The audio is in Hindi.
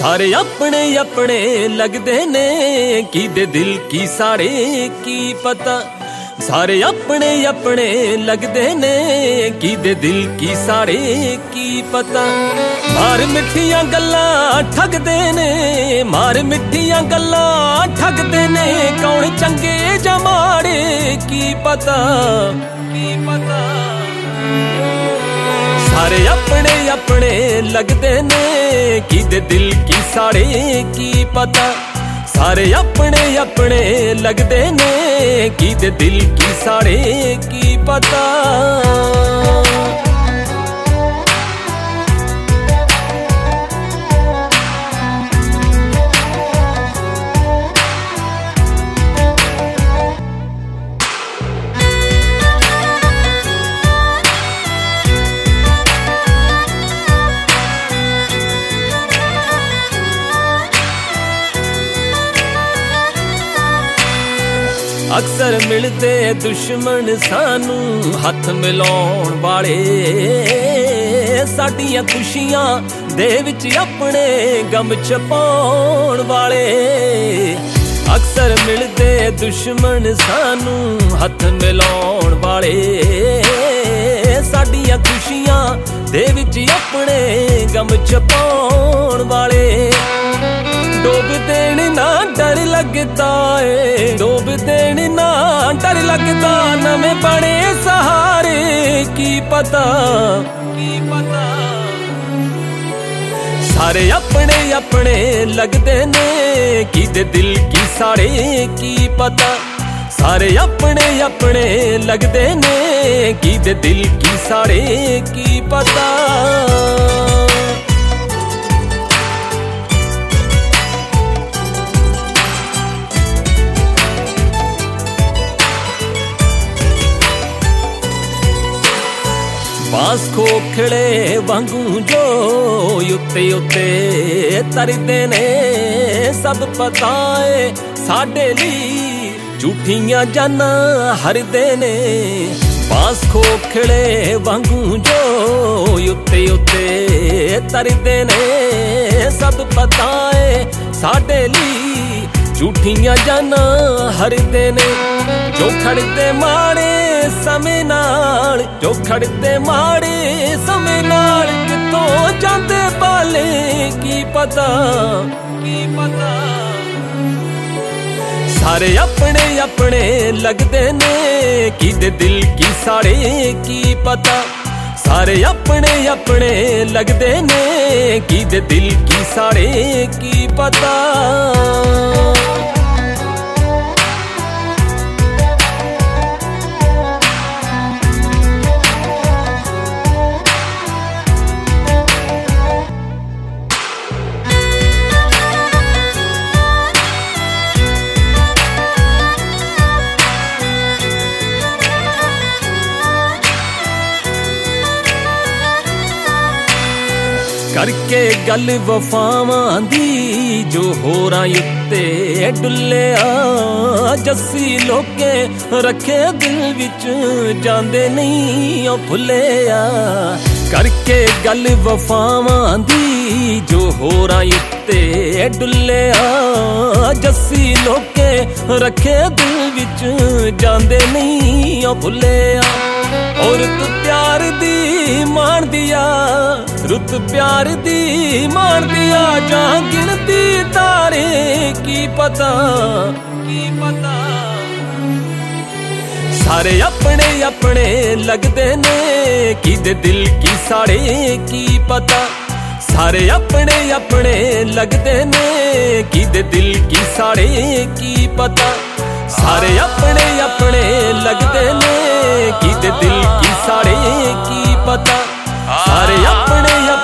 सारे अपने अपने लगदे ने किदे दिल की सारे की पता। सारे अपने अपने लगदे ने किदे दिल की सारे की पता। मार मिठियां गल्लां ठगदे ने, मार मिठियां गल्लां ठगदे ने, कौन चंगे जां माड़े की पता की पता। सारे अपने अपने लगदे ने किदे दिल की सारे की पता। सारे अपने अपने लगदे ने किदे दिल की सारे की पता। अक्सर मिलते दुश्मन सानू हथ मिलाउण वाले, साडियां खुशियां दे विच अपने गम छपाउण वाले। अक्सर मिलते दुश्मन सानू हथ मिलाउण वाले, साडियां खुशियां दे विच अपने गम छपाउण वाले। डोब देण ना डर लगदा है, डोब देण ना डर लगदा, नवें बने सहारे की पता की पता। सारे अपने अपने लगदे ने किदे दिल की सारे की पता। सारे अपने अपने लगदे ने किदे दिल की सारे की पता। बांस खोखड़े वांगू जो उत्ते उत्ते तरदे ने, सब पता है साडे लई झूठियां जाना हरदे ने। बांस खोखड़े वांगू जो उत्ते उत्ते तरदे ने, सब पता है साडे लई झूठियां जाना हरदे ने। जो खड़दे माड़े समय नाल, जो खड़दे माड़े समय नाल, कितों जांदे पाले की पता की पता। सारे अपने अपने लगदे ने किदे दिल की सारे की पता। सारे अपने अपने लगदे ने किदे दिल की सारे की पता। करके गल वफावां दी जो होरां उत्ते डुल्लिया, जस्सी लोके रखे दिल विच जांदे नहीं ओ भुल्लिया। करके गल वफावां दी जो होरां उत्ते डुल्लिया, जस्सी लोके रखे दिल विच जांदे नहीं ओ भुल्लिया। और तू प्यार दी मान दिया, रुत प्यार दी मान दिया, जहां गिनती तारे की पता की पता। सारे अपने अपने लगदे ने किदे दिल की सारे की पता। सारे अपने अपने लगदे ने किदे दिल की सारे की पता। सारे अपने अपने लगदे ने किदे दिल की सारे की पता। सारे अपने